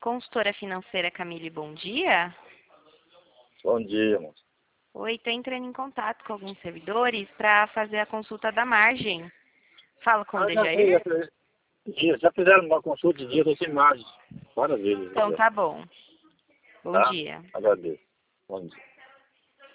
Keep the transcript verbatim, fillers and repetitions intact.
Consultora financeira Camille, bom dia. Bom dia, moço. Oi, estou entrando em contato com alguns servidores para fazer a consulta da margem. Falo com o Ah, não, sim, Dejair? já, fiz- já fizeram uma consulta de dia das imagens. Várias vezes. Então já. tá bom. Bom Tá? dia. Agradeço. Bom dia.